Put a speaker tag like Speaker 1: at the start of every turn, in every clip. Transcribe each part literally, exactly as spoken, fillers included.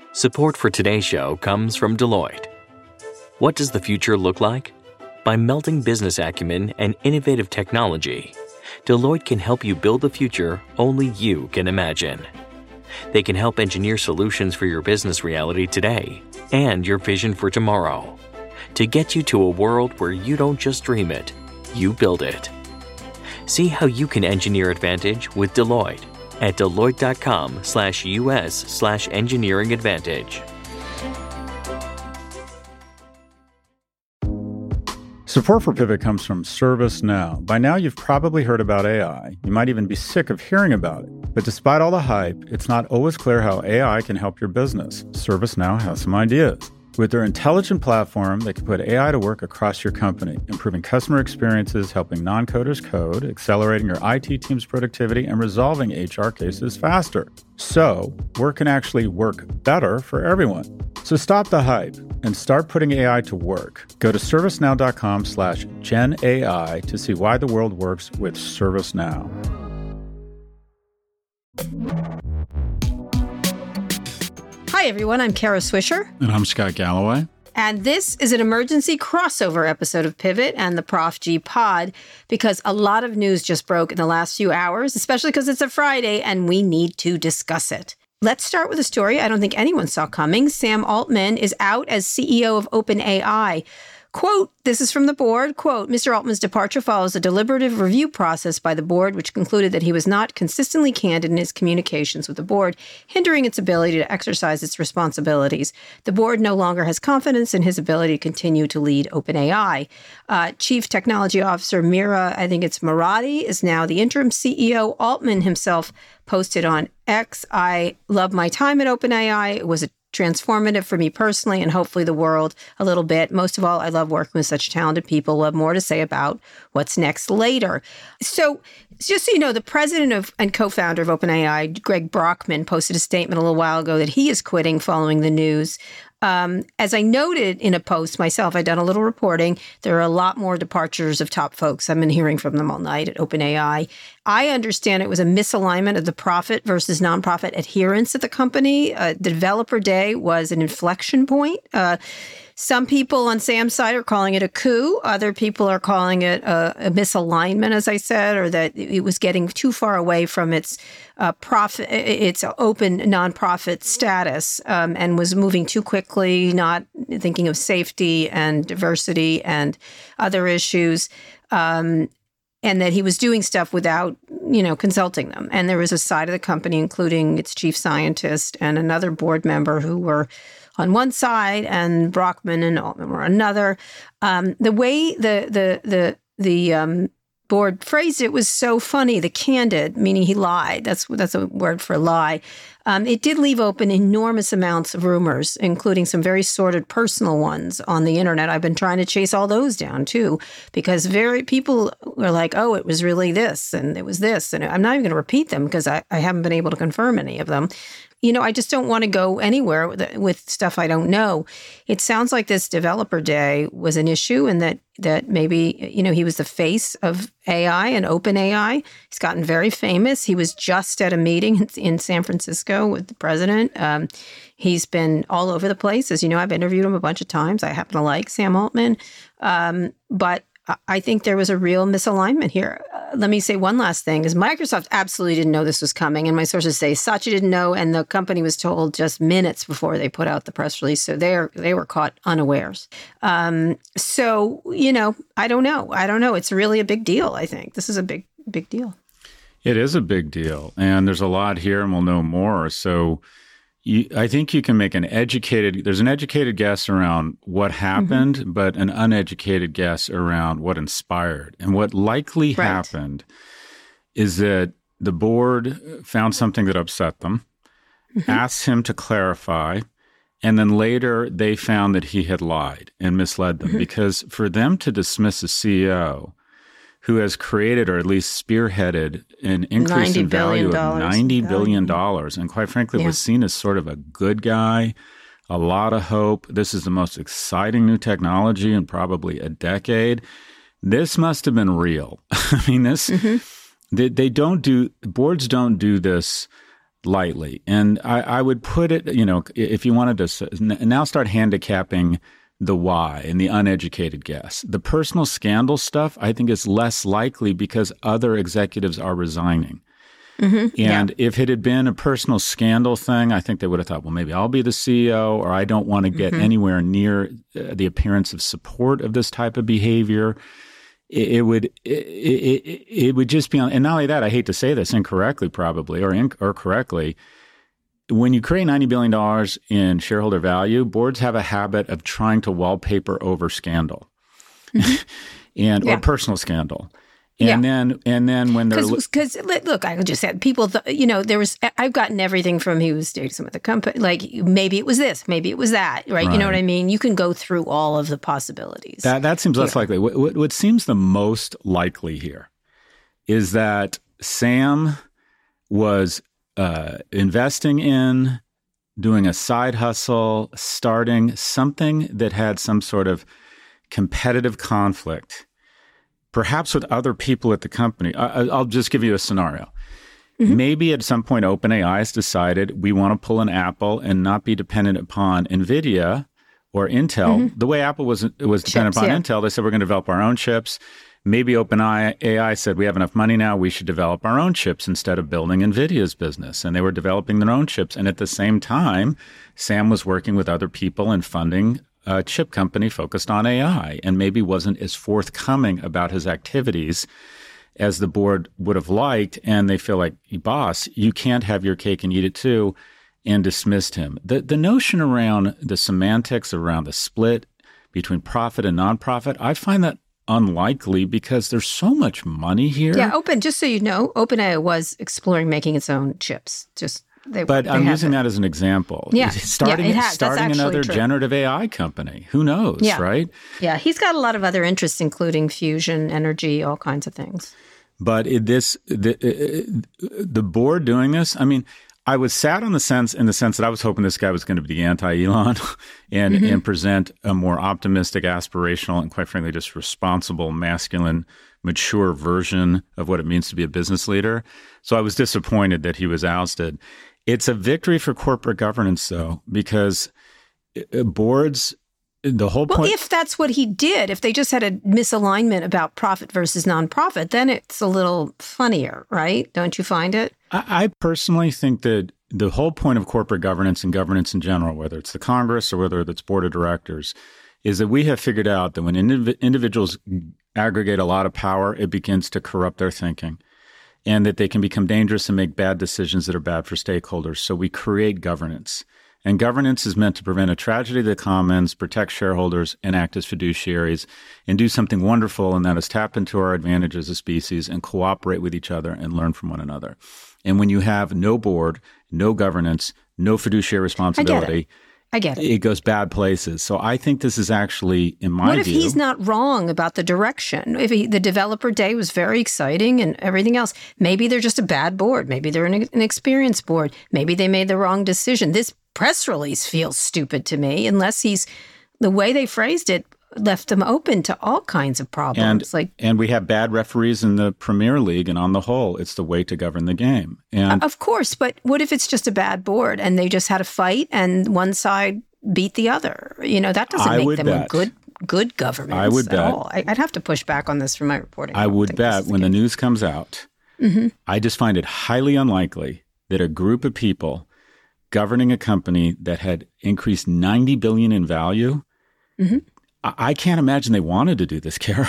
Speaker 1: Support for today's show comes from Deloitte. What does the future look like? By melding business acumen and innovative technology, Deloitte can help you build the future only you can imagine. They can help engineer solutions for your business reality today and your vision for tomorrow to get you to a world where you don't just dream it, you build it. See how you can engineer advantage with Deloitte at Deloitte.com slash US slash engineering advantage.
Speaker 2: Support for Pivot comes from ServiceNow. By now, you've probably heard about A I. You might even be sick of hearing about it. But despite all the hype, it's not always clear how A I can help your business. ServiceNow has some ideas. With their intelligent platform, they can put A I to work across your company, improving customer experiences, helping non-coders code, accelerating your I T team's productivity, and resolving H R cases faster. So, work can actually work better for everyone. So stop the hype and start putting A I to work. Go to servicenow.com slash Gen AI to see why the world works with ServiceNow.
Speaker 3: Hi, everyone. I'm Kara Swisher.
Speaker 2: And I'm Scott Galloway.
Speaker 3: And this is an emergency crossover episode of Pivot and the Prof G Pod, because a lot of news just broke in the last few hours, especially because it's a Friday and we need to discuss it. Let's start with a story I don't think anyone saw coming. Sam Altman is out as C E O of OpenAI. Quote, this is from the board, quote, Mister Altman's departure follows a deliberative review process by the board, which concluded that he was not consistently candid in his communications with the board, hindering its ability to exercise its responsibilities. The board no longer has confidence in his ability to continue to lead OpenAI. Uh, Chief Technology Officer Mira, I think it's Murati, is now the interim C E O. Altman himself posted on X, I love my time at OpenAI. It was a transformative for me personally and hopefully the world a little bit. Most of all, I love working with such talented people. We'll have more to say about what's next later. So just so you know, the president of and co-founder of OpenAI, Greg Brockman, posted a statement a little while ago that he is quitting following the news. Um, as I noted in a post myself, I've done a little reporting. There are a lot more departures of top folks. I've been hearing from them all night at OpenAI. I understand it was a misalignment of the profit versus nonprofit adherence at the company. Uh, the developer day was an inflection point. Uh, Some people on Sam's side are calling it a coup. Other people are calling it a, a misalignment, as I said, or that it was getting too far away from its uh, profit, its open nonprofit status, um, and was moving too quickly, not thinking of safety and diversity and other issues. Um, and that he was doing stuff without, you know, consulting them. And there was a side of the company, including its chief scientist and another board member, who were on one side and Brockman and Altman were another. Um, the way the the the the um, board phrased it was so funny. The candid, meaning he lied. That's that's a word for lie. Um, it did leave open enormous amounts of rumors, including some very sordid personal ones on the internet. I've been trying to chase all those down too, because very people were like, "Oh, it was really this and it was this," and I'm not even going to repeat them because I, I haven't been able to confirm any of them. You know, I just don't want to go anywhere with, with stuff I don't know. It sounds like this developer day was an issue, and that that maybe, you know, he was the face of A I and OpenAI. He's gotten very famous. He was just at a meeting in San Francisco with the president. Um, he's been all over the place. As you know, I've interviewed him a bunch of times. I happen to like Sam Altman. Um, but I think there was a real misalignment here. Uh, let me say one last thing, is Microsoft absolutely didn't know this was coming. And my sources say Satya didn't know, and the company was told just minutes before they put out the press release. So they're, they were caught unawares. Um, so, you know, I don't know. I don't know. It's really a big deal, I think. This is a big, big deal.
Speaker 2: It is a big deal. And there's a lot here, and we'll know more. So You, I think you can make an educated, there's an educated guess around what happened, mm-hmm. but an uneducated guess around what inspired. And what likely right. happened is that the board found something that upset them, mm-hmm. asked him to clarify, and then later they found that he had lied and misled them. Mm-hmm. Because for them to dismiss a C E O who has created, or at least spearheaded, an increase in value of ninety billion dollars, and quite frankly yeah. was seen as sort of a good guy, a lot of hope. This is the most exciting new technology in probably a decade. This must have been real. I mean, this, mm-hmm. they, they don't do, boards don't do this lightly. And I, I would put it, you know, if you wanted to now start handicapping the why and the uneducated guess. The personal scandal stuff, I think, is less likely because other executives are resigning. Mm-hmm. And yeah. if it had been a personal scandal thing, I think they would have thought, well, maybe I'll be the C E O, or I don't want to get mm-hmm. anywhere near uh, the appearance of support of this type of behavior. It, it would it, it, it would just be on, and not only that, I hate to say this incorrectly, probably or in, or correctly. When you create ninety billion dollars in shareholder value, boards have a habit of trying to wallpaper over scandal mm-hmm. and yeah. or personal scandal. And yeah. then, and then when they're
Speaker 3: because look, I just said people, th- you know, there was I've gotten everything from he was dating some of the company, like maybe it was this, maybe it was that, right? right? You know what I mean? You can go through all of the possibilities.
Speaker 2: That that seems less yeah. likely. What, what what seems the most likely here is that Sam was uh, investing in, doing a side hustle, starting something that had some sort of competitive conflict. Perhaps with other people at the company. I, I'll just give you a scenario. Mm-hmm. Maybe at some point OpenAI has decided we want to pull an Apple and not be dependent upon NVIDIA or Intel. Mm-hmm. The way Apple was was dependent chips, upon yeah. Intel, they said we're going to develop our own chips. Maybe OpenAI said we have enough money now, we should develop our own chips instead of building NVIDIA's business. And they were developing their own chips. And at the same time, Sam was working with other people and funding a chip company focused on A I, and maybe wasn't as forthcoming about his activities as the board would have liked. And they feel like, boss, you can't have your cake and eat it too, and dismissed him. The the notion around the semantics around the split between profit and nonprofit, I find that unlikely because there's so much money here.
Speaker 3: Yeah, Open, just so you know, OpenAI was exploring making its own chips. Just They,
Speaker 2: but
Speaker 3: they
Speaker 2: I'm using
Speaker 3: it.
Speaker 2: that as an example.
Speaker 3: Yeah,
Speaker 2: starting
Speaker 3: yeah, it has.
Speaker 2: starting another
Speaker 3: true.
Speaker 2: generative A I company. Who knows,
Speaker 3: yeah.
Speaker 2: right?
Speaker 3: Yeah, he's got a lot of other interests, including fusion, energy, all kinds of things.
Speaker 2: But it, this the the board doing this. I mean, I was sad on the sense in the sense that I was hoping this guy was going to be the anti-Elon and mm-hmm. and present a more optimistic, aspirational, and quite frankly, just responsible, masculine, mature version of what it means to be a business leader. So I was disappointed that he was ousted. It's a victory for corporate governance, though, because boards, the whole point...
Speaker 3: Well, if that's what he did, if they just had a misalignment about profit versus nonprofit, then it's a little funnier, right? Don't you find it?
Speaker 2: I, I personally think that the whole point of corporate governance and governance in general, whether it's the Congress or whether it's board of directors, is that we have figured out that when indiv- individuals aggregate a lot of power, it begins to corrupt their thinking, and that they can become dangerous and make bad decisions that are bad for stakeholders. So we create governance. And governance is meant to prevent a tragedy of the commons, protect shareholders, and act as fiduciaries, and do something wonderful, and that is tap into our advantage as a species and cooperate with each other and learn from one another. And when you have no board, no governance, no fiduciary responsibility,
Speaker 3: I get it.
Speaker 2: It goes bad places. So I think this is actually, in my view...
Speaker 3: What if he's not wrong about the direction? If he, the developer day was very exciting and everything else, maybe they're just a bad board. Maybe they're an inexperienced board. Maybe they made the wrong decision. This press release feels stupid to me, unless he's... The way they phrased it left them open to all kinds of problems.
Speaker 2: And,
Speaker 3: like,
Speaker 2: and we have bad referees in the Premier League, and on the whole, it's the way to govern the game. And
Speaker 3: of course, but what if it's just a bad board and they just had a fight and one side beat the other? You know, that doesn't
Speaker 2: I
Speaker 3: make them
Speaker 2: bet.
Speaker 3: a good good governance
Speaker 2: I would
Speaker 3: at
Speaker 2: bet.
Speaker 3: all. I, I'd have to push back on this from my reporting.
Speaker 2: I, I would bet when the news comes out, mm-hmm. I just find it highly unlikely that a group of people governing a company that had increased ninety billion dollars in value, mm-hmm. I, I can't imagine they wanted to do this, Kara.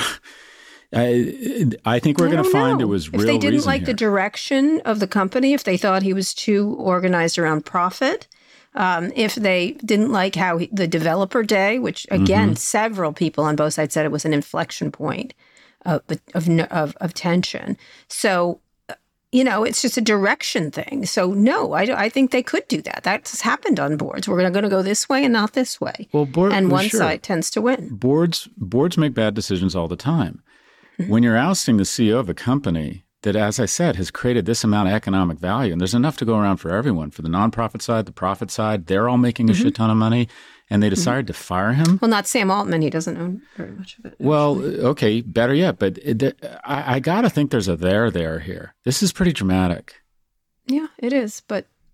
Speaker 2: I, I think we're going to find
Speaker 3: know.
Speaker 2: it was real
Speaker 3: If they didn't
Speaker 2: reason
Speaker 3: like
Speaker 2: here.
Speaker 3: the direction of the company, if they thought he was too organized around profit, um, if they didn't like how he, the developer day, which again, mm-hmm. several people on both sides said it was an inflection point of of, of, of tension. So, you know, it's just a direction thing. So, no, I, I think they could do that. That's happened on boards. We're going to go this way and not this way.
Speaker 2: Well, board,
Speaker 3: and
Speaker 2: well,
Speaker 3: one
Speaker 2: sure.
Speaker 3: side tends to win.
Speaker 2: Boards boards make bad decisions all the time. Mm-hmm. When you're ousting the C E O of a company that, as I said, has created this amount of economic value, and there's enough to go around for everyone, for the nonprofit side, the profit side, they're all making a mm-hmm. shit ton of money, and they decided mm-hmm. to fire him.
Speaker 3: Well, not Sam Altman. He doesn't own very much of it. Actually.
Speaker 2: Well, okay, better yet, but it, I, I got to think there's a there there here. This is pretty dramatic.
Speaker 3: Yeah, it is, but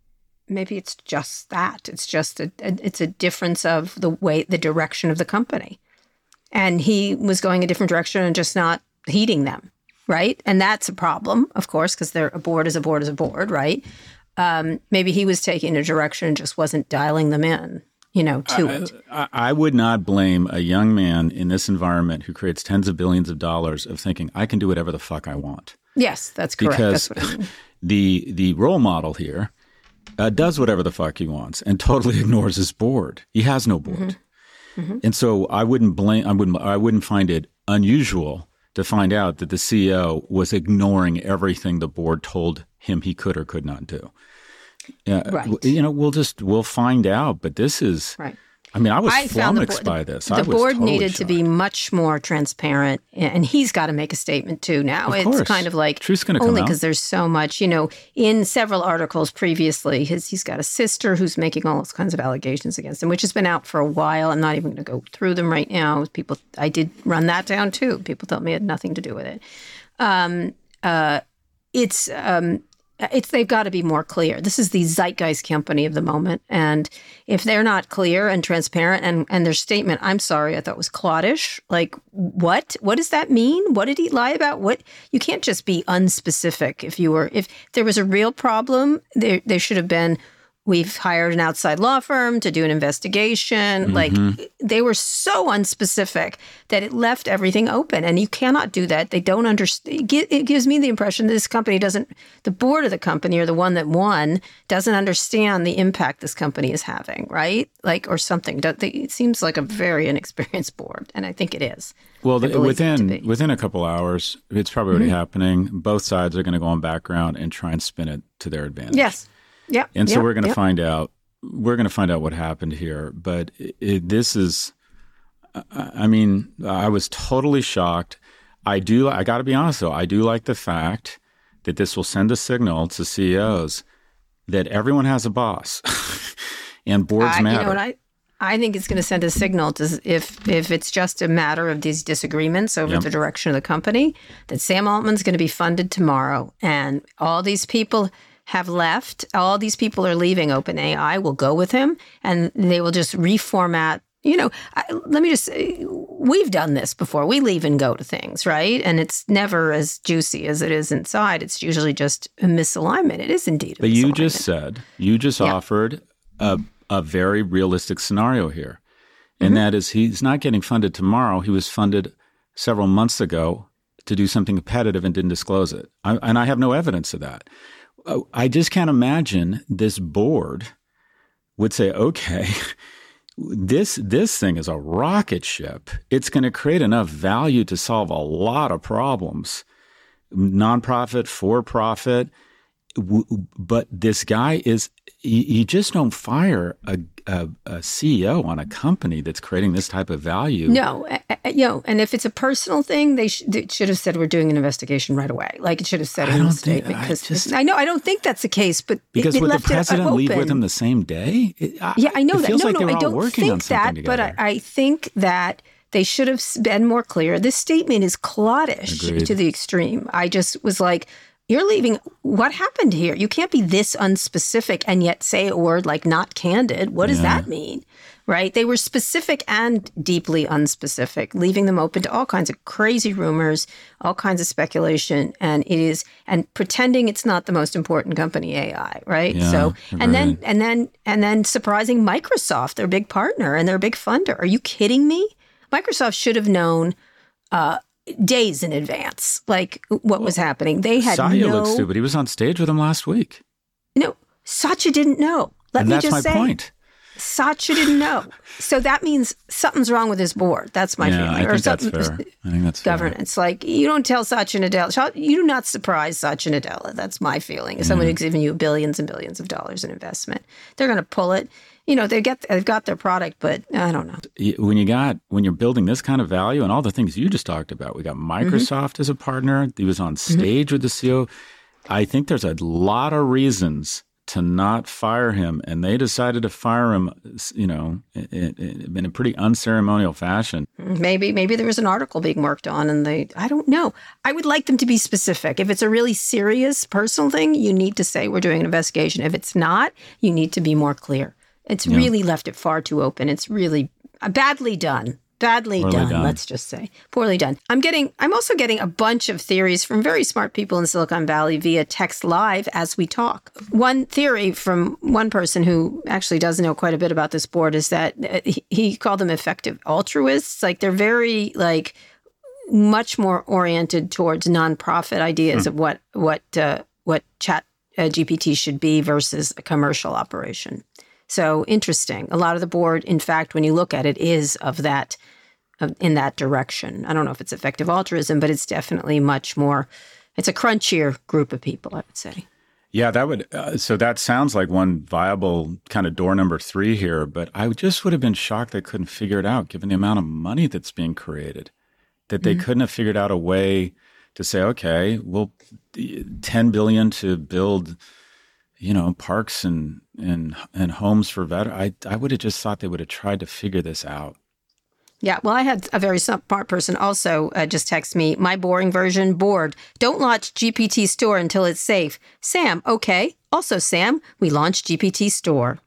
Speaker 3: maybe it's just that. It's just a, a it's a difference of the way, the direction of the company. And he was going a different direction and just not heeding them, right? And that's a problem, of course, because they're a board is a board is a board, right? Um, maybe he was taking a direction and just wasn't dialing them in, you know, to
Speaker 2: I,
Speaker 3: it.
Speaker 2: I, I would not blame a young man in this environment who creates tens of billions of dollars of thinking, I can do whatever the fuck I want.
Speaker 3: Yes, that's correct.
Speaker 2: Because
Speaker 3: that's what I mean.
Speaker 2: the the role model here uh, does whatever the fuck he wants and totally ignores his board. He has no board. Mm-hmm. Mm-hmm. And so I wouldn't blame, I wouldn't, I wouldn't find it unusual to find out that the C E O was ignoring everything the board told him he could or could not do. Uh,
Speaker 3: right.
Speaker 2: You know, we'll just, we'll find out. But this is,
Speaker 3: right.
Speaker 2: I mean, I was
Speaker 3: I
Speaker 2: flummoxed
Speaker 3: board,
Speaker 2: by this.
Speaker 3: The
Speaker 2: I was
Speaker 3: board
Speaker 2: totally
Speaker 3: needed
Speaker 2: shocked.
Speaker 3: to be much more transparent, and he's got to make a statement too. Now
Speaker 2: Of
Speaker 3: it's
Speaker 2: course.
Speaker 3: kind of like
Speaker 2: Truth's gonna come
Speaker 3: only
Speaker 2: out.
Speaker 3: because there's so much. You know, in several articles previously, his, he's got a sister who's making all those kinds of allegations against him, which has been out for a while. I'm not even going to go through them right now. People, I did run that down too. People told me it had nothing to do with it. Um, uh, it's. Um, It's they've got to be more clear. This is the zeitgeist company of the moment, and if they're not clear and transparent, and and their statement, I'm sorry, I thought was cloddish. Like what? What does that mean? What did he lie about? What? You can't just be unspecific. If you were, if there was a real problem, there there should have been. We've hired an outside law firm to do an investigation. Mm-hmm. Like they were so unspecific that it left everything open. And you cannot do that. They don't understand. It gives me the impression that this company doesn't, the board of the company or the one that won doesn't understand the impact this company is having, right? Like, or something. It seems like a very inexperienced board. And I think it is.
Speaker 2: Well, the, within within a couple hours, it's probably already mm-hmm. happening. Both sides are going to go on background and try and spin it to their advantage.
Speaker 3: Yes. Yeah,
Speaker 2: and so
Speaker 3: yep,
Speaker 2: we're going to
Speaker 3: yep.
Speaker 2: find out. We're going to find out what happened here. But it, it, this is, I mean, I was totally shocked. I do. I got to be honest, though. I do like the fact that this will send a signal to C E Os that everyone has a boss, and boards
Speaker 3: I,
Speaker 2: matter.
Speaker 3: You know what I? I think it's going to send a signal to if if it's just a matter of these disagreements over yep. the direction of the company, that Sam Altman's going to be funded tomorrow, and all these people have left. All these people are leaving OpenAI. Will go with him, and they will just reformat. You know, I, let me just say, we've done this before. We leave and go to things, right? And it's never as juicy as it is inside. It's usually just a misalignment. It is indeed a
Speaker 2: But
Speaker 3: misalignment.
Speaker 2: you just said, you just
Speaker 3: yeah.
Speaker 2: offered a, a very realistic scenario here. And mm-hmm. that is he's not getting funded tomorrow. He was funded several months ago to do something competitive and didn't disclose it. I, and I have no evidence of that. I just can't imagine this board would say, okay, this this thing is a rocket ship. It's going to create enough value to solve a lot of problems, nonprofit, for-profit. But this guy is, you, you just don't fire a, a, a C E O on a company that's creating this type of value.
Speaker 3: No, uh, you know, and if it's a personal thing, they, sh- they should have said we're doing an investigation right away. Like it should have said
Speaker 2: I
Speaker 3: in the
Speaker 2: don't
Speaker 3: statement.
Speaker 2: think- I
Speaker 3: Because
Speaker 2: just-
Speaker 3: I know, I don't think that's the case, but
Speaker 2: Because
Speaker 3: it, it
Speaker 2: would the
Speaker 3: left it
Speaker 2: president leave with
Speaker 3: open.
Speaker 2: him the same day? It, I,
Speaker 3: Yeah, I know
Speaker 2: it
Speaker 3: that.
Speaker 2: feels
Speaker 3: No,
Speaker 2: like
Speaker 3: no,
Speaker 2: they were
Speaker 3: I
Speaker 2: all
Speaker 3: don't
Speaker 2: working on
Speaker 3: think that,
Speaker 2: something
Speaker 3: but I,
Speaker 2: together.
Speaker 3: I think that they should have been more clear. This statement is cloddish
Speaker 2: Agreed.
Speaker 3: to the extreme. I just was like, you're leaving. What happened here? You can't be this unspecific and yet say a word like not candid. What does
Speaker 2: Yeah.
Speaker 3: that mean? Right? They were specific and deeply unspecific, leaving them open to all kinds of crazy rumors, all kinds of speculation, and it is and pretending it's not the most important company, A I, right?
Speaker 2: Yeah,
Speaker 3: so and then
Speaker 2: agreed.
Speaker 3: and then and then surprising Microsoft, their big partner and their big funder. Are you kidding me? Microsoft should have known uh, days in advance, like what was happening. They had
Speaker 2: Satya
Speaker 3: no.
Speaker 2: looks stupid. He was on stage with him last week.
Speaker 3: No, Satya didn't know. Let
Speaker 2: and
Speaker 3: me
Speaker 2: that's
Speaker 3: just
Speaker 2: my
Speaker 3: say,
Speaker 2: point.
Speaker 3: Satya didn't know. So that means something's wrong with his board. That's my
Speaker 2: Yeah,
Speaker 3: feeling.
Speaker 2: I
Speaker 3: or
Speaker 2: think that's
Speaker 3: something-
Speaker 2: fair. I think that's fair.
Speaker 3: governance. Like you don't tell Satya Nadella. You do not surprise Satya Nadella. That's my feeling. As someone who's given you billions and billions of dollars in investment, they're going to pull it. You know, they get they've got their product, but I don't know.
Speaker 2: When you got when you're building this kind of value and all the things you just talked about, we got Microsoft mm-hmm. as a partner. He was on stage mm-hmm. with the C E O. I think there's a lot of reasons to not fire him, and they decided to fire him, you know, in, in a pretty unceremonial fashion.
Speaker 3: Maybe, maybe there was an article being worked on, and they, I don't know. I would like them to be specific. If it's a really serious personal thing, you need to say we're doing an investigation. If it's not, you need to be more clear. It's yeah. really left it far too open. It's really badly done. Badly done, done, let's just say. Poorly done. I'm getting, I'm also getting a bunch of theories from very smart people in Silicon Valley via text live as we talk. One theory from one person who actually does know quite a bit about this board is that he, he called them effective altruists. Like they're very, like, much more oriented towards nonprofit ideas mm. of what what uh, what Chat uh, G P T should be versus a commercial operation. So interesting. A lot of the board, in fact, when you look at it, is of that, of, in that direction. I don't know if it's effective altruism, but it's definitely much more, it's a crunchier group of people, I would say.
Speaker 2: Yeah, that would, uh, so that sounds like one viable kind of door number three here, but I just would have been shocked they couldn't figure it out given the amount of money that's being created, that they mm-hmm. couldn't have figured out a way to say, okay, well, ten billion dollars to build, you know, parks and and and homes for veterans. I I would have just thought they would have tried to figure this out.
Speaker 3: Yeah, well, I had a very smart person also uh, just text me, my boring version, bored. Don't launch G P T Store until it's safe. Sam, okay. Also, Sam, we launched G P T Store.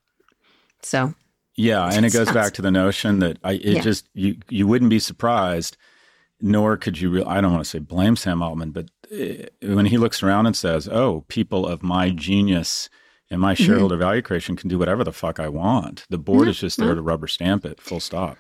Speaker 3: So.
Speaker 2: Yeah, and it goes sounds... back to the notion that I it yeah. just, you, you wouldn't be surprised, nor could you, re- I don't want to say blame Sam Altman, but when he looks around and says, oh, people of my genius and my shareholder mm-hmm. value creation can do whatever the fuck I want. The board mm-hmm. is just there to rubber stamp it, full stop.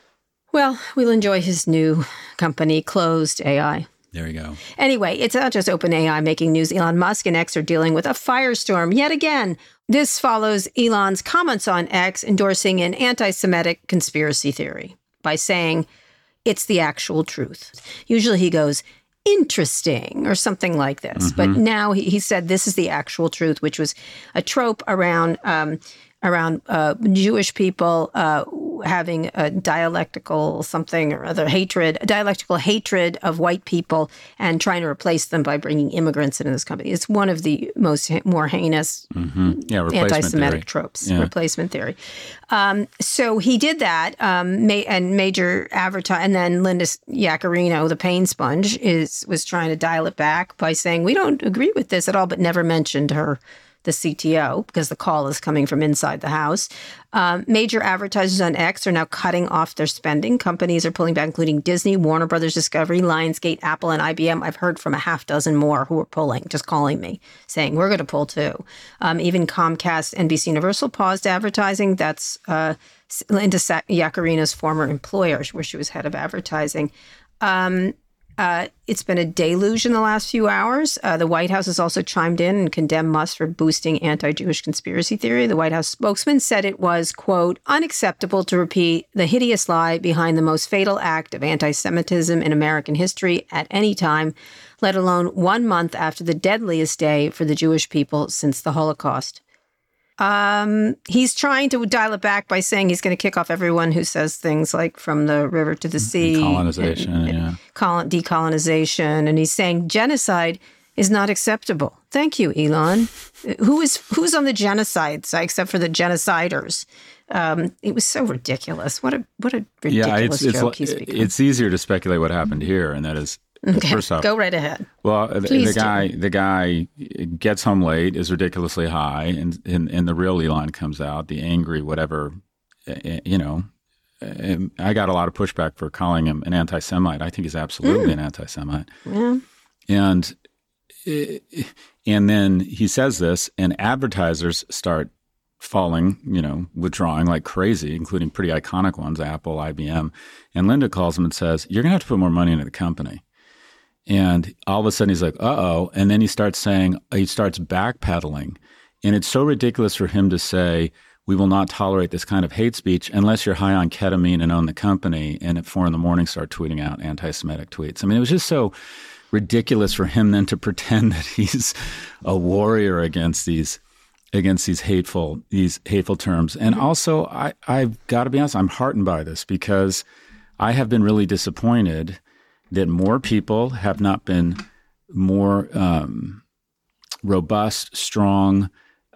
Speaker 3: Well, we'll enjoy his new company, Closed A I.
Speaker 2: There you go.
Speaker 3: Anyway, it's not just OpenAI making news. Elon Musk and X are dealing with a firestorm yet again. This follows Elon's comments on X endorsing an anti-Semitic conspiracy theory by saying it's the actual truth. Usually he goes, interesting, or something like this. Mm-hmm. But now he, he said this is the actual truth, which was a trope around um, around uh, Jewish people uh, having a dialectical something or other hatred, a dialectical hatred of white people and trying to replace them by bringing immigrants into this company. It's one of the most more heinous
Speaker 2: mm-hmm. yeah,
Speaker 3: anti-Semitic
Speaker 2: theory.
Speaker 3: tropes,
Speaker 2: yeah.
Speaker 3: replacement theory. Um, so he did that, um, ma- and major advertise, and then Linda Yaccarino, the pain sponge, is was trying to dial it back by saying, we don't agree with this at all, but never mentioned her, the C T O, because the call is coming from inside the house. Um, major advertisers on X are now cutting off their spending. Companies are pulling back, including Disney, Warner Brothers Discovery, Lionsgate, Apple, and I B M. I've heard from a half dozen more who are pulling, just calling me, saying, we're going to pull too. Um, even Comcast, N B C Universal paused advertising. That's uh, Linda Yaccarino's former employer, where she was head of advertising. Um, Uh, it's been a deluge in the last few hours. Uh, the White House has also chimed in and condemned Musk for boosting anti-Jewish conspiracy theory. The White House spokesman said it was, quote, unacceptable to repeat the hideous lie behind the most fatal act of anti-Semitism in American history at any time, let alone one month after the deadliest day for the Jewish people since the Holocaust. Um, he's trying to dial it back by saying he's going to kick off everyone who says things like from the river to the sea.
Speaker 2: Colonization, and, and
Speaker 3: yeah. Colon, decolonization. And he's saying genocide is not acceptable. Thank you, Elon. Who is who's on the genocide side except for the genociders? Um, it was so ridiculous. What a what a ridiculous
Speaker 2: yeah, it's,
Speaker 3: joke
Speaker 2: it's,
Speaker 3: he's become.
Speaker 2: It's easier to speculate what happened here, and that is
Speaker 3: Okay,
Speaker 2: first off,
Speaker 3: go right ahead.
Speaker 2: Well, the,
Speaker 3: Please
Speaker 2: the guy
Speaker 3: do.
Speaker 2: the guy gets home late, is ridiculously high, and, and and the real Elon comes out, the angry whatever, you know. I got a lot of pushback for calling him an anti-Semite. I think he's absolutely mm. an anti-Semite.
Speaker 3: Yeah.
Speaker 2: And and then he says this, and advertisers start falling, you know, withdrawing like crazy, including pretty iconic ones, Apple, I B M. And Linda calls him and says, you're going to have to put more money into the company. And all of a sudden he's like, uh-oh. And then he starts saying, he starts backpedaling. And it's so ridiculous for him to say, we will not tolerate this kind of hate speech unless you're high on ketamine and own the company. And at four in the morning start tweeting out anti-Semitic tweets. I mean, it was just so ridiculous for him then to pretend that he's a warrior against these against these hateful these hateful terms. And also, I, I've got to be honest, I'm heartened by this because I have been really disappointed that more people have not been more um, robust, strong,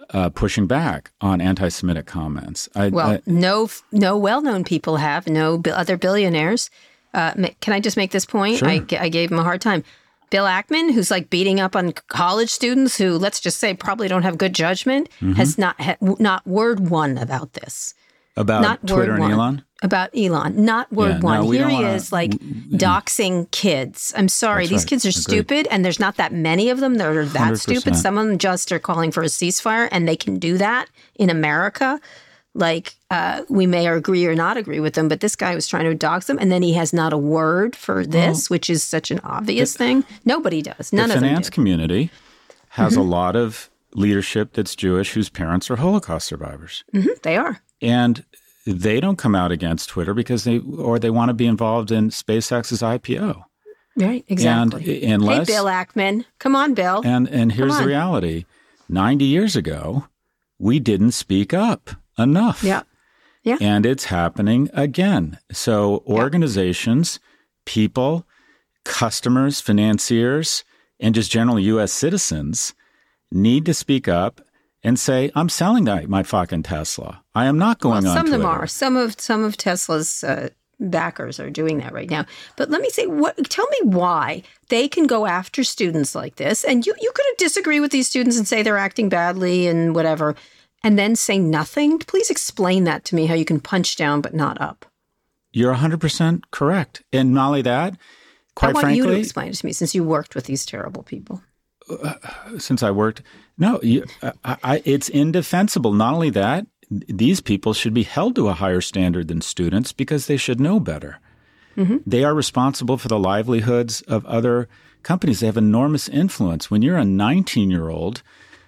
Speaker 2: uh, pushing back on anti-Semitic comments. I,
Speaker 3: well,
Speaker 2: I,
Speaker 3: no, no well-known people have, no bi- other billionaires. Uh, ma- can I just make this point?
Speaker 2: Sure.
Speaker 3: I, g- I gave him a hard time. Bill Ackman, who's like beating up on college students who, let's just say, probably don't have good judgment, mm-hmm. has not ha- not word one about this.
Speaker 2: About
Speaker 3: not
Speaker 2: Twitter and
Speaker 3: one.
Speaker 2: Elon?
Speaker 3: About Elon. Not word
Speaker 2: yeah,
Speaker 3: one.
Speaker 2: No,
Speaker 3: Here he
Speaker 2: wanna,
Speaker 3: is, like, w- doxing kids. I'm sorry.
Speaker 2: That's
Speaker 3: These
Speaker 2: right.
Speaker 3: kids are
Speaker 2: Agreed.
Speaker 3: stupid, and there's not that many of them that are that
Speaker 2: one hundred percent.
Speaker 3: stupid. Some of them just are calling for a ceasefire, and they can do that in America. Like, uh, we may agree or not agree with them, but this guy was trying to dox them, and then he has not a word for this, well, which is such an obvious the, thing. Nobody does. None
Speaker 2: the
Speaker 3: of them do.
Speaker 2: The finance community has
Speaker 3: mm-hmm.
Speaker 2: a lot of leadership that's Jewish whose parents are Holocaust survivors.
Speaker 3: Mm-hmm. They are.
Speaker 2: And they don't come out against Twitter because they or they want to be involved in SpaceX's I P O.
Speaker 3: Right, exactly.
Speaker 2: And unless,
Speaker 3: hey, Bill Ackman. Come on, Bill.
Speaker 2: And and here's the reality. ninety years ago, we didn't speak up enough.
Speaker 3: Yeah. Yeah.
Speaker 2: And it's happening again. So organizations, yeah. people, customers, financiers, and just generally U S citizens need to speak up and say, I'm selling that, my fucking Tesla. I am not going
Speaker 3: well,
Speaker 2: on
Speaker 3: some
Speaker 2: Twitter.
Speaker 3: Some of them are. Some of some of Tesla's uh, backers are doing that right now. But let me say, what? Tell me why they can go after students like this. And you, you could disagree with these students and say they're acting badly and whatever, and then say nothing. Please explain that to me, how you can punch down but not up.
Speaker 2: You're one hundred percent correct. And not only that, quite
Speaker 3: I want
Speaker 2: frankly,
Speaker 3: you to explain it to me since you worked with these terrible people.
Speaker 2: Uh, since I worked, no, you, I, I, it's indefensible. Not only that, these people should be held to a higher standard than students because they should know better. Mm-hmm. They are responsible for the livelihoods of other companies. They have enormous influence. When you're a nineteen-year-old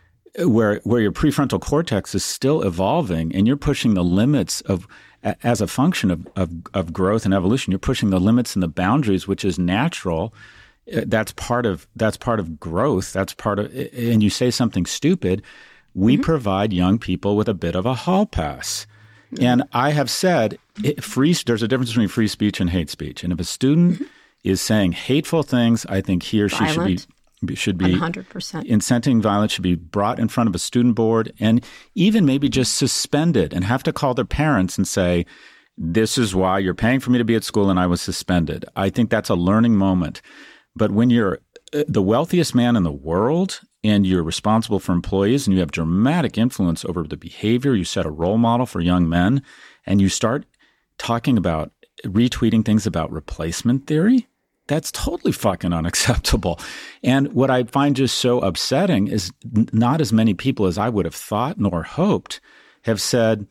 Speaker 2: where where your prefrontal cortex is still evolving and you're pushing the limits of as a function of, of, of growth and evolution, you're pushing the limits and the boundaries, which is natural. That's part of that's part of growth. That's part of, and you say something stupid, we mm-hmm. provide young people with a bit of a hall pass. Mm-hmm. And I have said, it, free. There's a difference between free speech and hate speech. And if a student mm-hmm. is saying hateful things, I think he or she
Speaker 3: Violent.
Speaker 2: should be should be
Speaker 3: one hundred percent.
Speaker 2: Inciting violence should be brought in front of a student board and even maybe just suspended and have to call their parents and say, this is why you're paying for me to be at school and I was suspended. I think that's a learning moment. But when you're the wealthiest man in the world and you're responsible for employees and you have dramatic influence over the behavior, you set a role model for young men, and you start talking about retweeting things about replacement theory, that's totally fucking unacceptable. And what I find just so upsetting is not as many people as I would have thought nor hoped have said,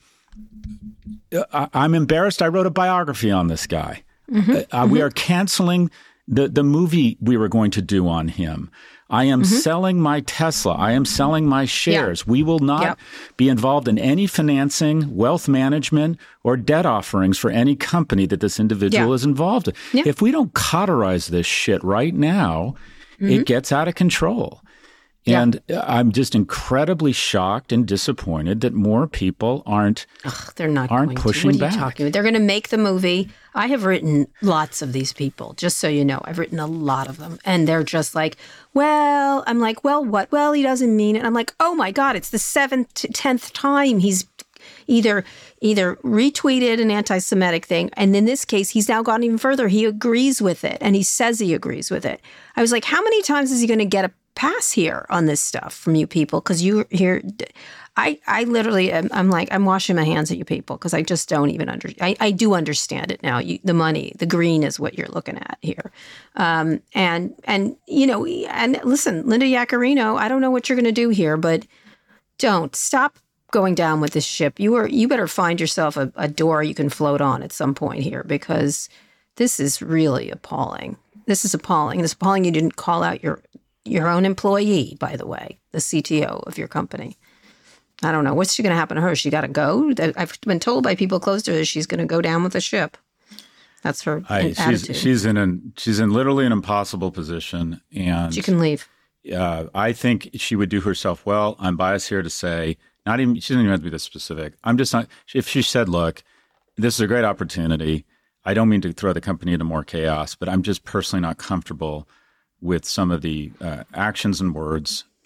Speaker 2: I'm embarrassed I wrote a biography on this guy. Mm-hmm. Uh, mm-hmm. We are canceling The the movie we were going to do on him. I am mm-hmm. selling my Tesla. I am selling my shares. Yeah. We will not yep. be involved in any financing, wealth management, or debt offerings for any company that this individual yeah. is involved in. Yeah. If we don't cauterize this shit right now, mm-hmm. it gets out of control. And yeah. I'm just incredibly shocked and disappointed that more people aren't
Speaker 3: Ugh, they're not
Speaker 2: aren't
Speaker 3: going
Speaker 2: pushing
Speaker 3: to. What are
Speaker 2: back.
Speaker 3: you talking about? They're going to make the movie. I have written lots of these people, just so you know. I've written a lot of them. And they're just like, well, I'm like, well, what? Well, he doesn't mean it. I'm like, oh, my God, it's the seventh, tenth time he's either either retweeted an anti-Semitic thing. And in this case, he's now gone even further. He agrees with it. And he says he agrees with it. I was like, how many times is he going to get a pass here on this stuff from you people? Because you here, I, I literally, am, I'm like, I'm washing my hands at you people because I just don't even understand. I, I do understand it now. You, the money, the green is what you're looking at here. Um, and, and, you know, and listen, Linda Yaccarino, I don't know what you're going to do here, but don't stop going down with this ship. You are, you better find yourself a, a door you can float on at some point here because this is really appalling. This is appalling. It's appalling you didn't call out your Your own employee, by the way, the C T O of your company. I don't know. What's she going to happen to her? She got to go? I've been told by people close to her she's going to go down with the ship. That's her
Speaker 2: I,
Speaker 3: attitude.
Speaker 2: She's, she's in an she's in literally an impossible position, and
Speaker 3: she can leave.
Speaker 2: Uh, I think she would do herself well. I'm biased here to say, not even she doesn't even have to be this specific. I'm just not. If she said, "Look, this is a great opportunity. I don't mean to throw the company into more chaos, but I'm just personally not comfortable with some of the uh, actions and words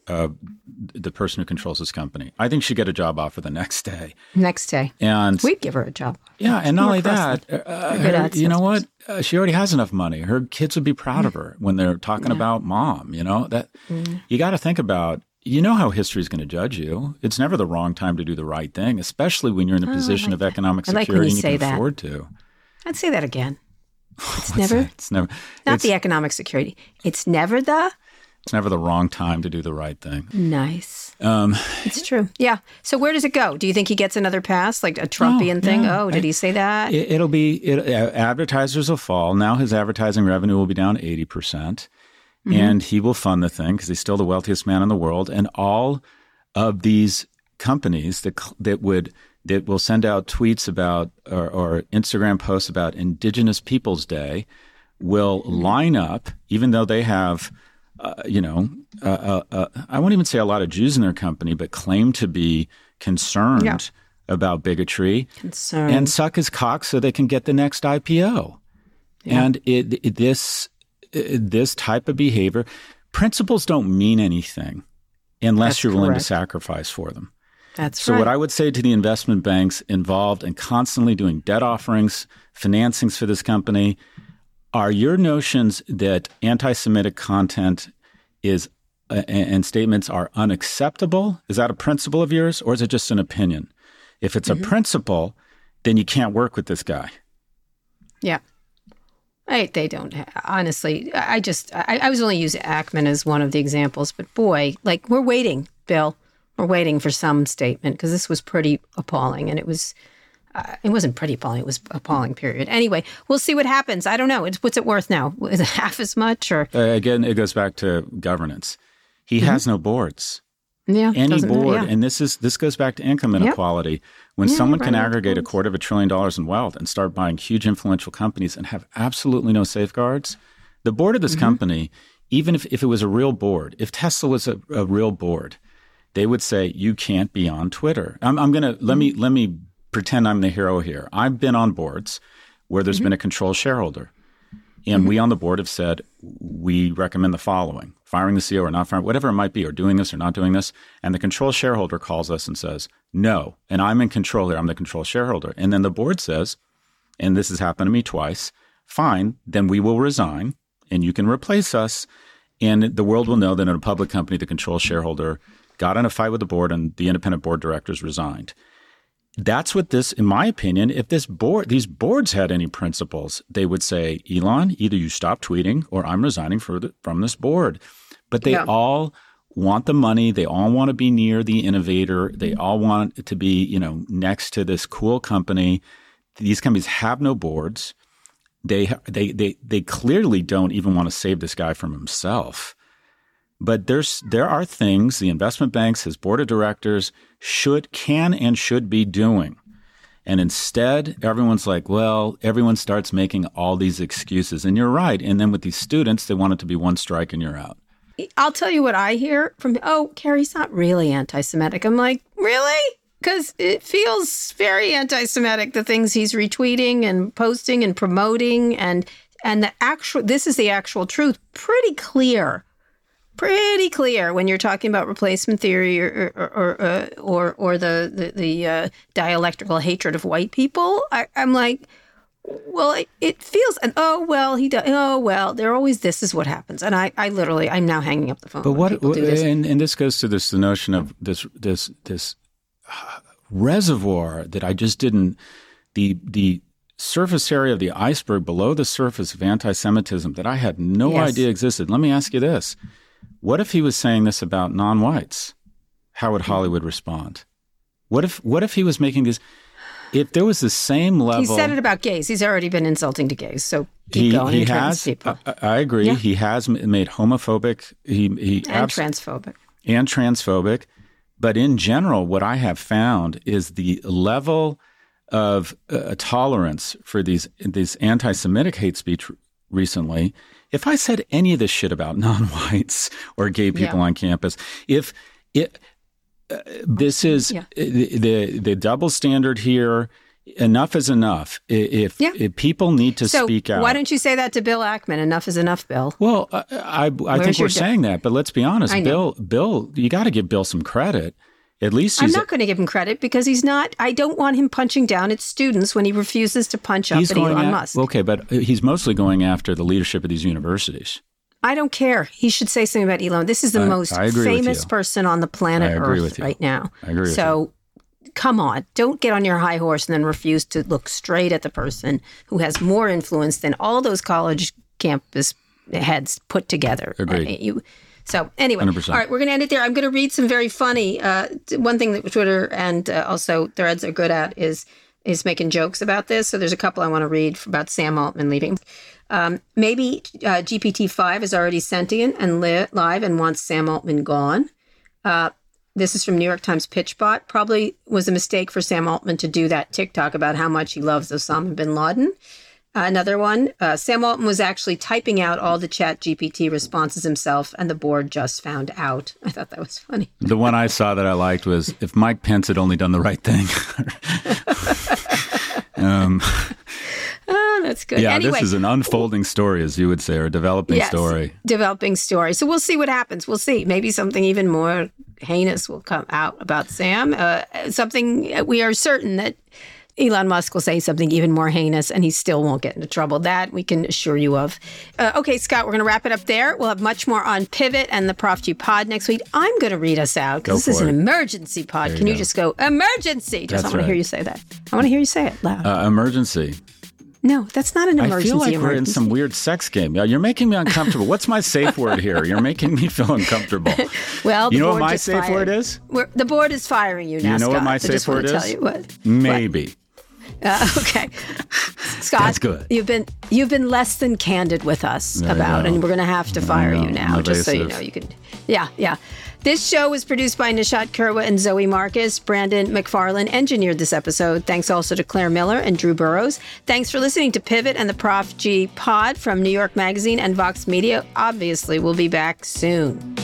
Speaker 2: uh, the person who controls this company. I think she'd get a job offer the next day.
Speaker 3: Next day.
Speaker 2: And
Speaker 3: we'd give her a job.
Speaker 2: Yeah, and not only that, uh, her, you know what? Uh, she already has enough money. Her kids would be proud mm. of her when they're talking yeah. about mom. You know that mm. you got to think about. You know how history is going to judge you. It's never the wrong time to do the right thing, especially when you're in a
Speaker 3: oh,
Speaker 2: position
Speaker 3: like
Speaker 2: of economic
Speaker 3: like
Speaker 2: security and you can
Speaker 3: that.
Speaker 2: afford to.
Speaker 3: I'd say that again. It's never.
Speaker 2: That? It's never.
Speaker 3: Not
Speaker 2: it's,
Speaker 3: the economic security. It's never the.
Speaker 2: It's never the wrong time to do the right thing.
Speaker 3: Nice.
Speaker 2: Um,
Speaker 3: it's true. Yeah. So where does it go? Do you think he gets another pass, like a Trumpian
Speaker 2: oh,
Speaker 3: thing?
Speaker 2: Yeah.
Speaker 3: Oh, did I, he say that?
Speaker 2: It, it'll be, it, uh, advertisers will fall. Now his advertising revenue will be down eighty percent. Mm-hmm. And he will fund the thing because he's still the wealthiest man in the world. And all of these companies that that would that will send out tweets about or, or Instagram posts about Indigenous Peoples Day will line up, even though they have, uh, you know, uh, uh, uh, I won't even say a lot of Jews in their company, but claim to be concerned yeah. about bigotry
Speaker 3: Concerned.
Speaker 2: and suck his cock so they can get the next I P O. Yeah. And it, it, this it, this type of behavior, principles don't mean anything unless That's you're willing
Speaker 3: correct.
Speaker 2: to sacrifice for them.
Speaker 3: That's
Speaker 2: so
Speaker 3: right.
Speaker 2: what I would say to the investment banks involved in constantly doing debt offerings, financings for this company, are your notions that anti-Semitic content is uh, and statements are unacceptable? Is that a principle of yours, or is it just an opinion? If it's mm-hmm. a principle, then you can't work with this guy.
Speaker 3: Yeah. I, they don't, honestly, I just, I, I was only using Ackman as one of the examples, but boy, like we're waiting, Bill, we're waiting for some statement because this was pretty appalling and it was, uh, it wasn't pretty appalling, it was appalling, period. Anyway, we'll see what happens. I don't know. It's, what's it worth now? Is it half as much or? Uh,
Speaker 2: again, it goes back to governance. He mm-hmm. has no boards.
Speaker 3: Yeah,
Speaker 2: Any board,
Speaker 3: yeah.
Speaker 2: and this is this goes back to income inequality. Yep. When yeah, someone right can aggregate a quarter of a trillion dollars in wealth and start buying huge influential companies and have absolutely no safeguards, the board of this mm-hmm. company, even if, if it was a real board, if Tesla was a, a real board, they would say you can't be on Twitter. I'm, I'm gonna let me let me pretend I'm the hero here. I've been on boards where there's mm-hmm. been a control shareholder. And mm-hmm. we on the board have said, we recommend the following, firing the C E O or not firing, whatever it might be, or doing this or not doing this. And the control shareholder calls us and says, no. And I'm in control here. I'm the control shareholder. And then the board says, and this has happened to me twice, fine, then we will resign and you can replace us. And the world will know that in a public company, the control shareholder got in a fight with the board and the independent board directors resigned. That's what this, in my opinion, if this board, these boards had any principles, they would say, Elon, either you stop tweeting or I'm resigning for the, from this board. But they yeah. all want the money. They all want to be near the innovator. They all want it to be, you know, next to this cool company. These companies have no boards. They they they they clearly don't even want to save this guy from himself. But there's there are things the investment banks, his board of directors, should, can and should be doing. And instead, everyone's like, well, everyone starts making all these excuses. And you're right. And then with these students, they want it to be one strike and you're out.
Speaker 3: I'll tell you what I hear from, oh, Carrie's not really anti-Semitic. I'm like, really? Because it feels very anti-Semitic, the things he's retweeting and posting and promoting. And, and the actual, this is the actual truth, pretty clear. Pretty clear when you're talking about replacement theory or or or, uh, or, or the the, the uh, dialectical hatred of white people. I, I'm like, well, it, it feels, and oh well, he does. Oh well, they're always. This is what happens, and I, I literally, I'm now hanging up the phone.
Speaker 2: But what?
Speaker 3: Do this.
Speaker 2: And, and this goes to this the notion of this this this uh, reservoir that I just didn't the the. surface area of the iceberg below the surface of anti-Semitism that I had no yes. idea existed. Let me ask you this. What if he was saying this about non-whites? How would Hollywood respond? What if what if he was making this, if there was the same level.
Speaker 3: He said it about gays. He's already been insulting to gays. So keep
Speaker 2: he,
Speaker 3: going.
Speaker 2: He
Speaker 3: and
Speaker 2: has,
Speaker 3: people.
Speaker 2: I, I agree. Yeah. He has made homophobic. He, he
Speaker 3: And
Speaker 2: abs-
Speaker 3: transphobic.
Speaker 2: And transphobic. But in general, what I have found is the level of uh, tolerance for these these anti-Semitic hate speech recently. If I said any of this shit about non-whites or gay people yeah. on campus, if it, uh, this is yeah. the, the the double standard here enough is enough. If,
Speaker 3: yeah.
Speaker 2: if people need to
Speaker 3: so
Speaker 2: speak out.
Speaker 3: Why don't you say that to Bill Ackman? Enough is enough, Bill.
Speaker 2: Well, I, I, I think we're saying that, but let's be honest. Bill, Bill, you got to give Bill some credit. At least he's
Speaker 3: I'm not going to give him credit because he's not. I don't want him punching down at students when he refuses to punch up at Elon
Speaker 2: at,
Speaker 3: Musk.
Speaker 2: Okay, but he's mostly going after the leadership of these universities.
Speaker 3: I don't care. He should say something about Elon. This is the
Speaker 2: I,
Speaker 3: most
Speaker 2: I
Speaker 3: famous person on the planet Earth right now.
Speaker 2: I agree with
Speaker 3: so,
Speaker 2: you.
Speaker 3: come on. Don't get on your high horse and then refuse to look straight at the person who has more influence than all those college campus heads put together.
Speaker 2: Agreed.
Speaker 3: You, so anyway,
Speaker 2: one hundred percent.
Speaker 3: All right, we're going to end it there. I'm going to read some very funny. Uh, one thing that Twitter and uh, also Threads are good at is is making jokes about this. So there's a couple I want to read about Sam Altman leaving. Um, maybe uh, G P T five is already sentient and li- live and wants Sam Altman gone. Uh, this is from New York Times PitchBot. Probably was a mistake for Sam Altman to do that TikTok about how much he loves Osama bin Laden. Uh, another one, uh, Sam Altman was actually typing out all the Chat G P T responses himself, and the board just found out. I thought that was funny.
Speaker 2: The one I saw that I liked was, if Mike Pence had only done the right thing. um,
Speaker 3: oh, that's good.
Speaker 2: Yeah,
Speaker 3: anyway,
Speaker 2: this is an unfolding story, as you would say, or a developing
Speaker 3: yes,
Speaker 2: story.
Speaker 3: Developing story. So we'll see what happens. We'll see. Maybe something even more heinous will come out about Sam. Uh, something we are certain that Elon Musk will say something even more heinous and he still won't get into trouble. That we can assure you of. Uh, okay, Scott, we're going to wrap it up there. We'll have much more on Pivot and the Prof G Pod next week. I'm going to read us out because this is
Speaker 2: it.
Speaker 3: an emergency pod.
Speaker 2: There
Speaker 3: Can
Speaker 2: you
Speaker 3: you
Speaker 2: go.
Speaker 3: just go, emergency? Just
Speaker 2: That's
Speaker 3: I want to hear
Speaker 2: right.
Speaker 3: you say that. I want to hear you say it loud.
Speaker 2: Uh, emergency.
Speaker 3: No, that's not an emergency.
Speaker 2: I feel like
Speaker 3: emergency.
Speaker 2: we're in some weird sex game. You're making me uncomfortable. What's my safe word here? You're making me feel uncomfortable.
Speaker 3: Well, the
Speaker 2: you know
Speaker 3: board
Speaker 2: what my
Speaker 3: just
Speaker 2: safe
Speaker 3: fired.
Speaker 2: word is?
Speaker 3: We're, the board is firing you now,
Speaker 2: You know
Speaker 3: Scott.
Speaker 2: what my
Speaker 3: I
Speaker 2: safe
Speaker 3: just
Speaker 2: word
Speaker 3: want to
Speaker 2: is?
Speaker 3: tell you what.
Speaker 2: Maybe.
Speaker 3: What? Uh, okay, Scott,
Speaker 2: That's good.
Speaker 3: You've been you've been less than candid with us
Speaker 2: There you
Speaker 3: about,
Speaker 2: go.
Speaker 3: and we're going to have to fire you now, just so you know. You can, yeah, yeah. This show was produced by Nishat Kurwa and Zoe Marcus. Brandon McFarlane engineered this episode. Thanks also to Claire Miller and Drew Burrows. Thanks for listening to Pivot and the Prof G Pod from New York Magazine and Vox Media. Obviously, we'll be back soon.